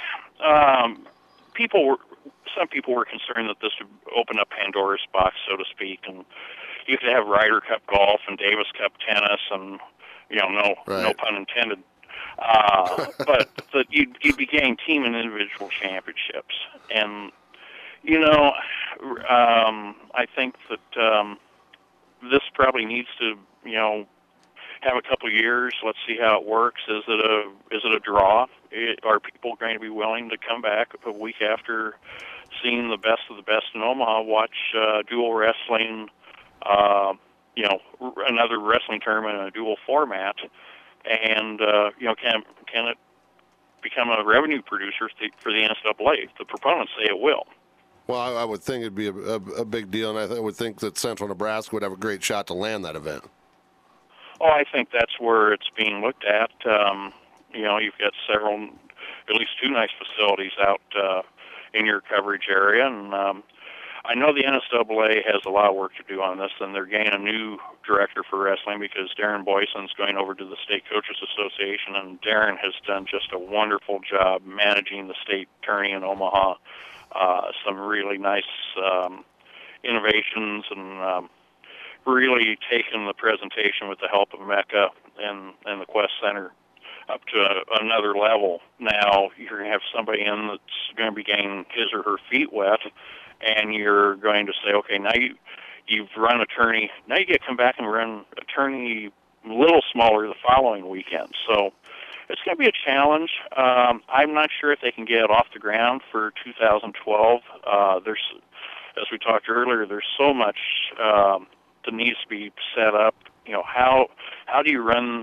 some people were concerned that this would open up Pandora's box, so to speak, and you could have Ryder Cup golf and Davis Cup tennis, and no pun intended. But that you'd be getting team and individual championships, and I think that this probably needs to have a couple of years. Let's see how it works. Is it a draw? Are people going to be willing to come back a week after seeing the best of the best in Omaha, watch dual wrestling, another wrestling tournament in a dual format, and can it become a revenue producer for the NCAA? The proponents say it will. Well, I would think it'd be a big deal, and I would think that Central Nebraska would have a great shot to land that event. Oh, I think that's where it's being looked at. You've got at least 2 nice facilities out in your coverage area, and I know the NCAA has a lot of work to do on this, and they're getting a new director for wrestling because Darren Boyson's going over to the State Coaches Association, and Darren has done just a wonderful job managing the state tourney in Omaha. Some really nice innovations, and really taken the presentation with the help of Mecca and the Quest Center up to another level. Now you're going to have somebody in that's going to be getting his or her feet wet, and you're going to say, okay, now you've run a tourney. Now you get to come back and run a tourney a little smaller the following weekend. So it's going to be a challenge. I'm not sure if they can get it off the ground for 2012. As we talked earlier, there's so much that needs to be set up. How do you run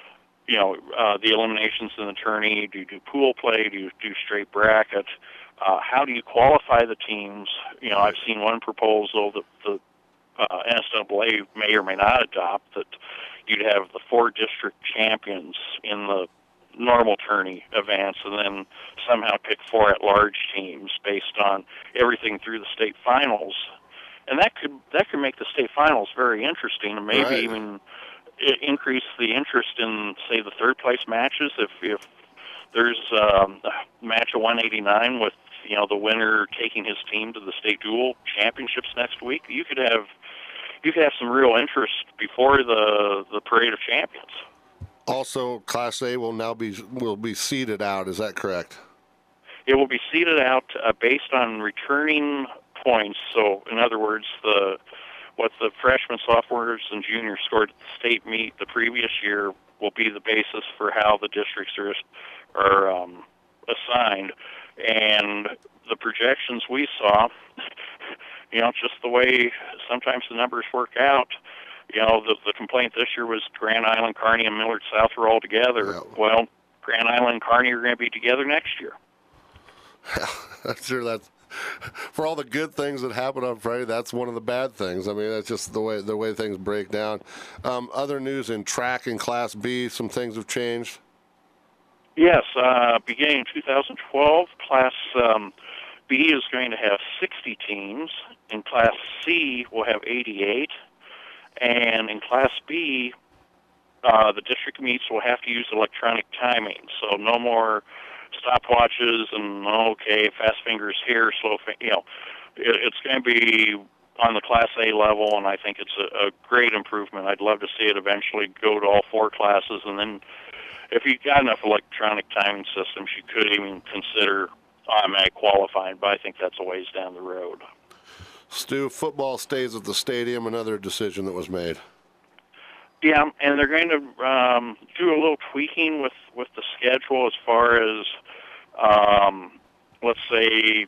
the eliminations in the tourney? Do you do pool play? Do you do straight bracket? How do you qualify the teams? I've seen one proposal that the NCAA may or may not adopt, that you'd have the 4 district champions in the normal tourney events, and then somehow pick 4 at-large teams based on everything through the state finals. And that could make the state finals very interesting, and maybe even increase the interest in, say, the third place matches. If there's a match of 189 with the winner taking his team to the state dual championships next week, you could have some real interest before the parade of champions. Also, Class A will be seeded out. Is that correct? It will be seeded out based on returning points. So, in other words, what the freshmen, sophomores, and juniors scored at the state meet the previous year will be the basis for how the districts are assigned. And the projections we saw, just the way sometimes the numbers work out. The complaint this year was Grand Island, Kearney, and Millard South were all together. Yeah. Well, Grand Island and Kearney are going to be together next year. I'm sure that's for all the good things that happen on Friday. That's one of the bad things. I mean, that's just the way things break down. Other news in track in Class B, some things have changed. Yes, beginning in 2012, Class B is going to have 60 teams. In Class C, we'll have 88. And in Class B, the district meets will have to use electronic timing. So no more stopwatches and, fast fingers here, slow fingers. It's going to be on the Class A level, and I think it's a great improvement. I'd love to see it eventually go to all 4 classes, and then if you've got enough electronic timing systems, you could even consider automatic qualifying, but I think that's a ways down the road. Stu, football stays at the stadium, another decision that was made. Yeah, and they're going to do a little tweaking with the schedule as far as, let's say,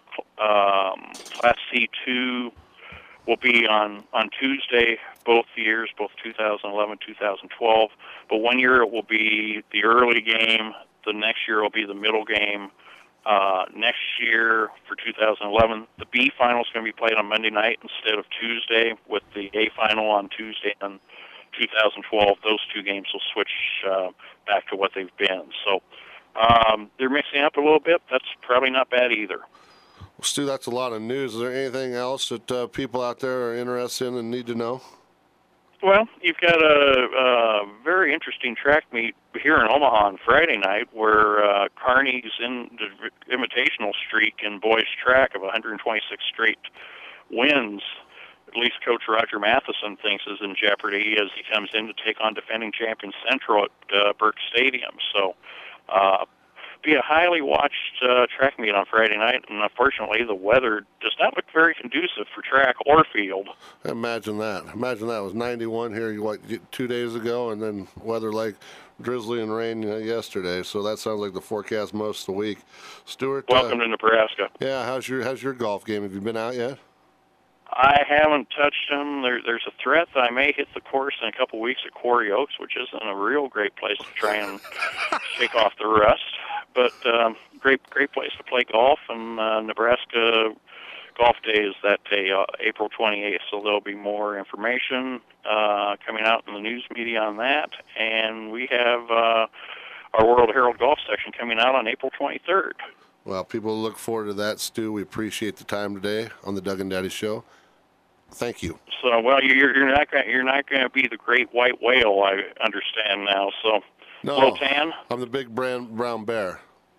Class C2 will be on Tuesday both years, both 2011, 2012. But one year it will be the early game. The next year will be the middle game. Next year for 2011, the B final is going to be played on Monday night instead of Tuesday, with the A final on Tuesday. And 2012, those 2 games will switch back to what they've been. So they're mixing up a little bit. That's probably not bad either. Well, Stu, that's a lot of news. Is there anything else that people out there are interested in and need to know? Well, you've got a very interesting track meet here in Omaha on Friday night, where Kearney's in the invitational streak in boys track of 126 straight wins. At least Coach Roger Matheson thinks is in jeopardy as he comes in to take on defending champion Central at Burke Stadium. So, be a highly watched track meet on Friday night, and unfortunately the weather does not look very conducive for track or field. Imagine that. It was 91 here 2 days ago, and then weather like drizzly and rain yesterday. So that sounds like the forecast most of the week. Stuart, welcome to Nebraska. Yeah, how's your golf game? Have you been out yet? I haven't touched them. There's a threat that I may hit the course in a couple weeks at Quarry Oaks, which isn't a real great place to try and shake off the rust. But great place to play golf, and Nebraska Golf Day is that day, April 28th. So there'll be more information coming out in the news media on that, and we have our World Herald Golf section coming out on April 23rd. Well, people look forward to that, Stu. We appreciate the time today on the Doug and Daddy Show. Thank you. So, well, you're not going to be the great white whale, I understand now. So, no, little tan. I'm the big brown bear.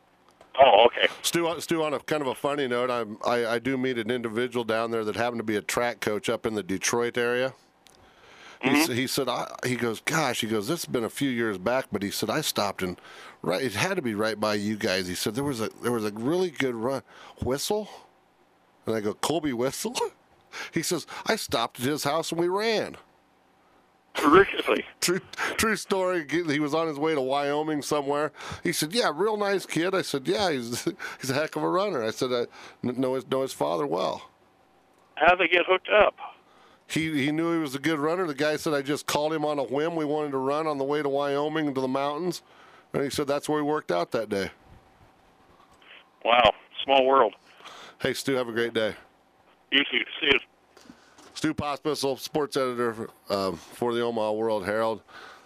Oh, okay. Stu, on a kind of a funny note, I do meet an individual down there that happened to be a track coach up in the Detroit area. Mm-hmm. He said, this has been a few years back, but he said, I stopped and it had to be right by you guys. He said, there was a really good run. Whistle? And I go, Colby Whistle? He says, I stopped at his house and we ran. Terrifically. True story. He was on his way to Wyoming somewhere. He said, yeah, real nice kid. I said, yeah, he's a heck of a runner. I said, I know his father well. How'd they get hooked up? He knew he was a good runner. The guy said, I just called him on a whim. We wanted to run on the way to Wyoming into the mountains. And he said that's where we worked out that day. Wow. Small world. Hey, Stu, have a great day. You too. See you. Stu Pospisil, sports editor for the Omaha World Herald.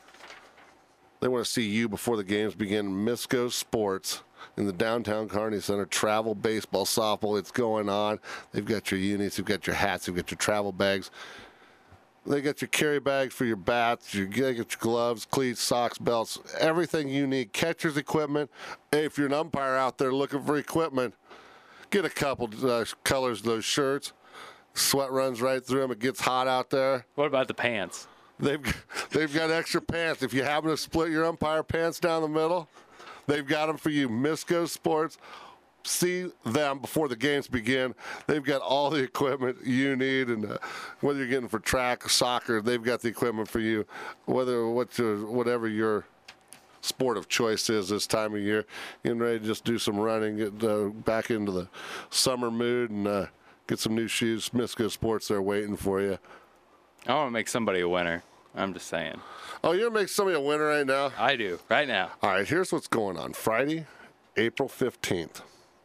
They want to see you before the games begin. Misco Sports in the downtown Kearney Center. Travel, baseball, softball, it's going on. They've got your unis, they've got your hats, they've got your travel bags. They got your carry bags for your bats, they got your gloves, cleats, socks, belts, everything you need. Catcher's equipment. Hey, if you're an umpire out there looking for equipment, get a couple colors of those shirts. Sweat runs right through them. It gets hot out there. What about the pants? They've got extra pants. If you happen to split your umpire pants down the middle, they've got them for you. Misco Sports. See them before the games begin. They've got all the equipment you need, and whether you're getting for track, soccer, they've got the equipment for you. Whatever your sport of choice is this time of year, getting ready to just do some running, get back into the summer mood, and Get some new shoes. Misco Sports, they're waiting for you. I want to make somebody a winner. I'm just saying. Oh, you're going to make somebody a winner right now? I do, right now. All right, here's what's going on. Friday, April 15th,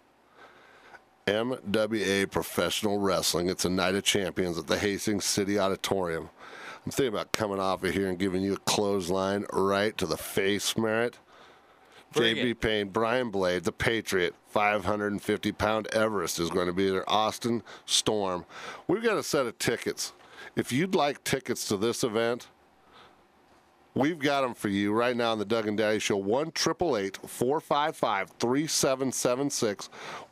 MWA Professional Wrestling. It's a night of champions at the Hastings City Auditorium. I'm thinking about coming off of here and giving you a clothesline right to the face, Merritt. JB Payne, Brian Blade, the Patriot, 550-pound Everest is going to be there. Austin Storm. We've got a set of tickets. If you'd like tickets to this event, we've got them for you right now on the Doug and Daddy Show. 1-888-455-3776.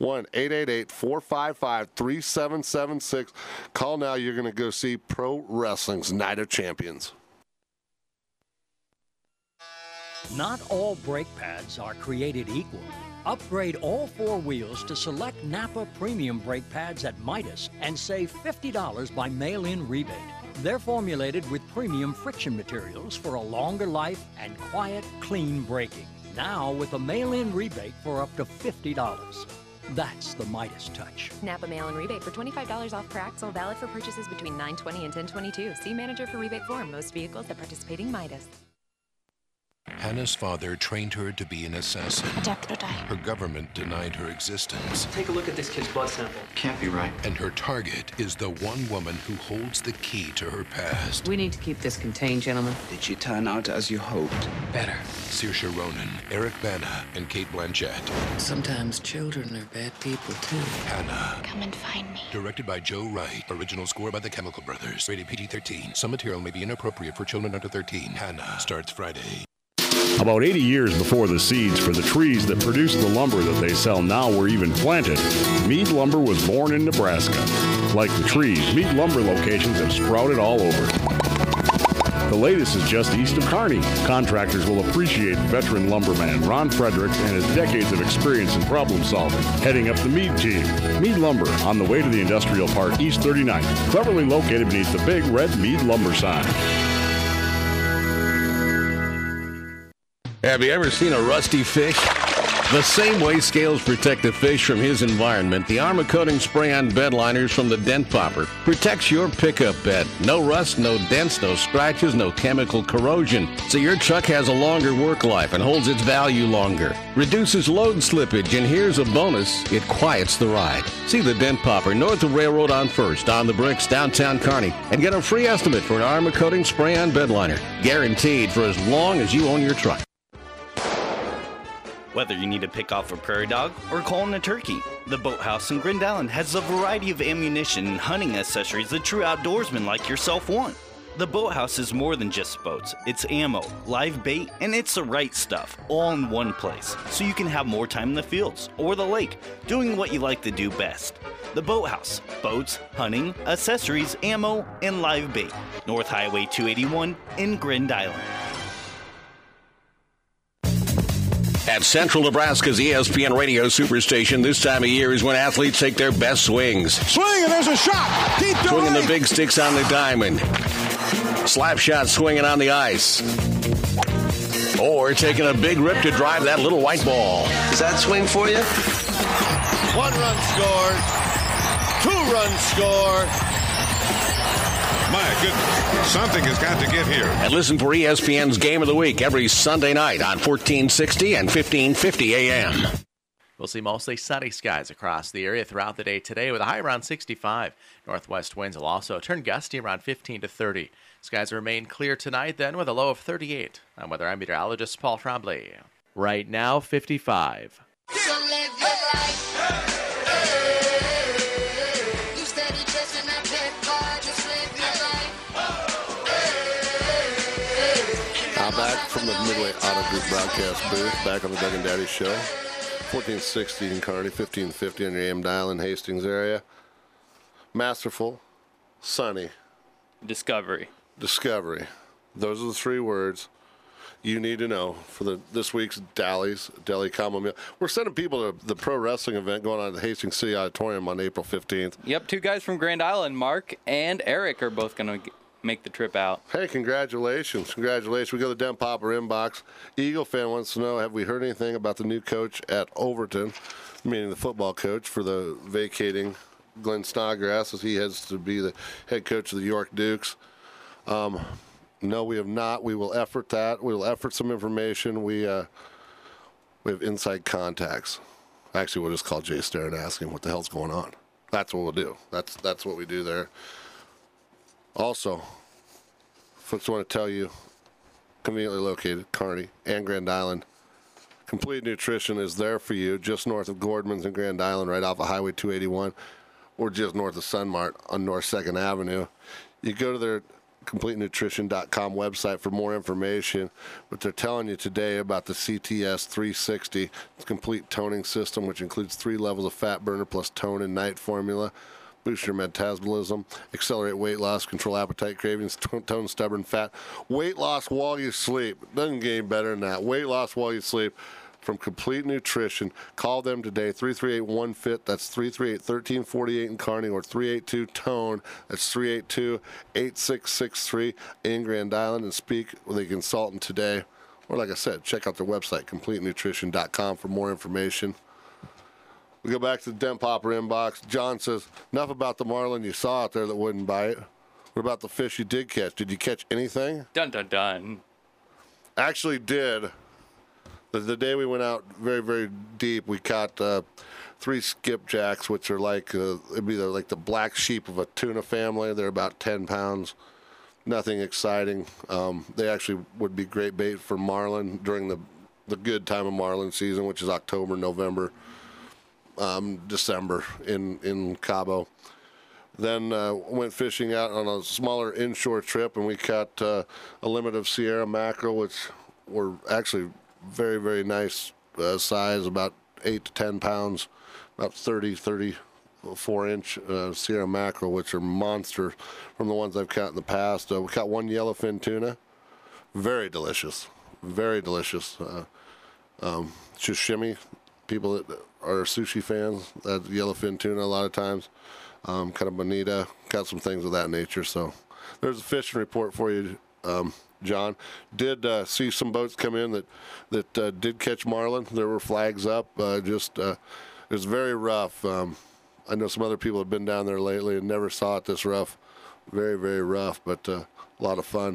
1-888-455-3776. Call now. You're going to go see Pro Wrestling's Night of Champions. Not all brake pads are created equal. Upgrade all 4 wheels to select Napa Premium brake pads at Midas and save $50 by mail-in rebate. They're formulated with premium friction materials for a longer life and quiet, clean braking. Now with a mail-in rebate for up to $50. That's the Midas touch. Napa mail-in rebate for $25 off per axle, valid for purchases between 9/20 and 10/22. See manager for rebate form. Most vehicles at participating Midas. Hannah's father trained her to be an assassin. Her government denied her existence. Take a look at this kid's blood sample. Can't be right. And her target is the one woman who holds the key to her past. We need to keep this contained, gentlemen. Did she turn out as you hoped? Better. Saoirse Ronan, Eric Bana, and Cate Blanchett. Sometimes children are bad people, too. Hannah. Come and find me. Directed by Joe Wright. Original score by the Chemical Brothers. Rated PG-13. Some material may be inappropriate for children under 13. Hannah starts Friday. About 80 years before the seeds for the trees that produce the lumber that they sell now were even planted, Mead Lumber was born in Nebraska. Like the trees, Mead Lumber locations have sprouted all over. The latest is just east of Kearney. Contractors will appreciate veteran lumberman Ron Fredericks and his decades of experience in problem solving, heading up the Mead team. Mead Lumber, on the way to the Industrial Park, East 39th, cleverly located beneath the big red Mead Lumber sign. Have you ever seen a rusty fish? The same way scales protect the fish from his environment, the Armor Coating Spray-On bed liners from the Dent Popper protects your pickup bed. No rust, no dents, no scratches, no chemical corrosion. So your truck has a longer work life and holds its value longer. Reduces load slippage, and here's a bonus, it quiets the ride. See the Dent Popper north of Railroad on 1st, on the Bricks, downtown Kearney, and get a free estimate for an Armor Coating Spray-On bed liner. Guaranteed for as long as you own your truck. Whether you need to pick off a prairie dog or call in a turkey, the Boathouse in Grand Island has a variety of ammunition and hunting accessories that true outdoorsmen like yourself want. The Boathouse is more than just boats. It's ammo, live bait, and it's the right stuff, all in one place, so you can have more time in the fields or the lake, doing what you like to do best. The Boathouse. Boats, hunting, accessories, ammo, and live bait. North Highway 281 in Grand Island. At Central Nebraska's ESPN radio superstation, this time of year is when athletes take their best swings. Swing, and there's a shot. Deep to Swinging right. the big sticks on the diamond. Slap shot swinging on the ice. Or taking a big rip to drive that little white ball. Does that swing for you? 1 run scored. 2 run score. My goodness, something has got to get here. And listen for ESPN's Game of the Week every Sunday night on 1460 and 1550 AM. We'll see mostly sunny skies across the area throughout the day today with a high around 65. Northwest winds will also turn gusty around 15 to 30. Skies remain clear tonight then with a low of 38. I'm weather meteorologist Paul Trombley. Right now, 55. Back from the Midway Auto Group broadcast booth, back on the Doug and Daddy Show. 1460 in Kearney, 1550 on your AM dial in Hastings area. Masterful, sunny. Discovery. Discovery. Those are the 3 words you need to know for this week's Dali's Deli Combo Meal. We're sending people to the pro wrestling event going on at the Hastings City Auditorium on April 15th. Yep, 2 guys from Grand Island, Mark and Eric, are both going to make the trip out. Hey, congratulations. Congratulations. We go to the Den Popper inbox. Eagle fan wants to know, have we heard anything about the new coach at Overton, meaning the football coach for the vacating Glenn Snodgrass as he heads to be the head coach of the York Dukes. No, we have not. We will effort that. We will effort some information. We have inside contacts. Actually, we'll just call Jay Starr and ask him what the hell's going on. That's what we'll do. That's what we do there. Also, folks, want to tell you, conveniently located, Kearney and Grand Island. Complete Nutrition is there for you, just north of Gordman's in Grand Island, right off of Highway 281, or just north of Sunmart on North 2nd Avenue. You go to their CompleteNutrition.com website for more information, but they're telling you today about the CTS 360. It's a complete toning system, which includes 3 levels of fat burner plus tone and night formula. Boost your metabolism, accelerate weight loss, control appetite cravings, tone stubborn fat. Weight loss while you sleep. Doesn't get any better than that. Weight loss while you sleep from Complete Nutrition. Call them today, 338-1FIT. That's 338-1348 in Kearney, or 382-TONE. That's 382-8663 in Grand Island, and speak with a consultant today. Or like I said, check out their website, CompleteNutrition.com, for more information. We go back to the Dent Popper inbox. John says, enough about the marlin you saw out there that wouldn't bite. What about the fish you did catch? Did you catch anything? Dun, dun, dun. Actually did. The day we went out very, very deep, we caught 3 skipjacks, which are like, it'd be like the black sheep of a tuna family. They're about 10 pounds. Nothing exciting. They actually would be great bait for marlin during the good time of marlin season, which is October, November, December in Cabo. Then went fishing out on a smaller inshore trip, and we caught a limit of Sierra mackerel, which were actually very, very nice size, about 8 to 10 pounds, about 34-inch Sierra mackerel, which are monster from the ones I've caught in the past. We caught 1 yellowfin tuna, very delicious, very delicious. Sashimi, people that are sushi fans, that yellowfin tuna a lot of times. Kind of bonita, got some things of that nature. So there's a fishing report for you, John. Did see some boats come in that did catch marlin. There were flags up. It was very rough. I know some other people have been down there lately and never saw it this rough. Very, very rough, but a lot of fun.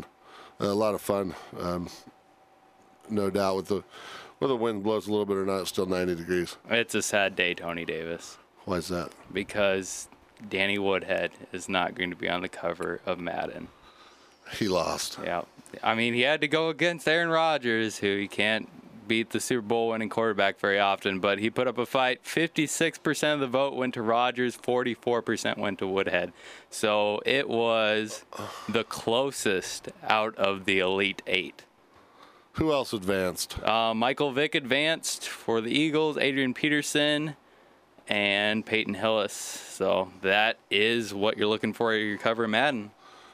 No doubt with whether the wind blows a little bit or not, it's still 90 degrees. It's a sad day, Tony Davis. Why is that? Because Danny Woodhead is not going to be on the cover of Madden. He lost. Yeah. I mean, he had to go against Aaron Rodgers, who he can't beat the Super Bowl winning quarterback very often, but he put up a fight. 56% of the vote went to Rodgers, 44% went to Woodhead. So it was the closest out of the Elite 8. Who else advanced? Michael Vick advanced for the Eagles, Adrian Peterson, and Peyton Hillis. So that is what you're looking for at your cover of Madden.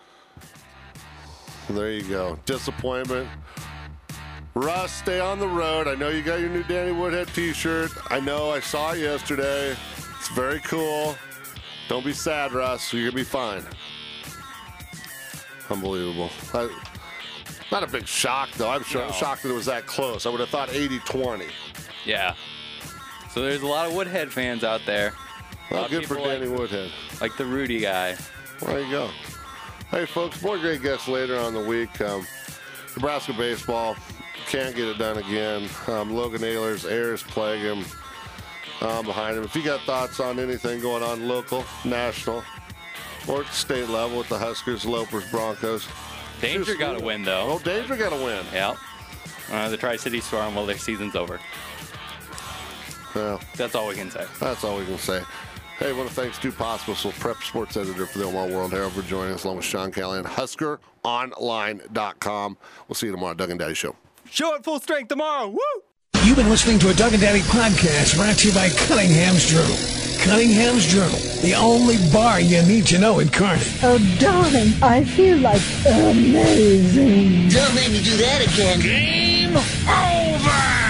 There you go. Disappointment. Russ, stay on the road. I know you got your new Danny Woodhead t-shirt. I know. I saw it yesterday. It's very cool. Don't be sad, Russ. You're going to be fine. Unbelievable. Not a big shock, though. I'm shocked that it was that close. I would have thought 80-20. Yeah. So there's a lot of Woodhead fans out there. Well, good for Danny Woodhead. Like the Rudy guy. Well, there you go. Hey, folks, more great guests later on the week. Nebraska baseball can't get it done again. Logan Ayler's heirs plague him behind him. If you got thoughts on anything going on local, national, or at the state level with the Huskers, Lopers, Broncos. Danger got to win, though. Oh, Danger got to win. Yep. The Tri-City Storm, well, their season's over. Well, that's all we can say. That's all we can say. Hey, I want to thank Stu Pospisil, Prep Sports Editor for the Omaha World Herald, for joining us, along with Sean Callahan, HuskerOnline.com. We'll see you tomorrow, Doug and Daddy Show. Show at full strength tomorrow. Woo! You've been listening to a Doug and Daddy podcast brought to you by Cunningham's Journal. Cunningham's Journal, the only bar you need to know in Kearney. Oh, darling, I feel like amazing. Don't make me do that again. Game over!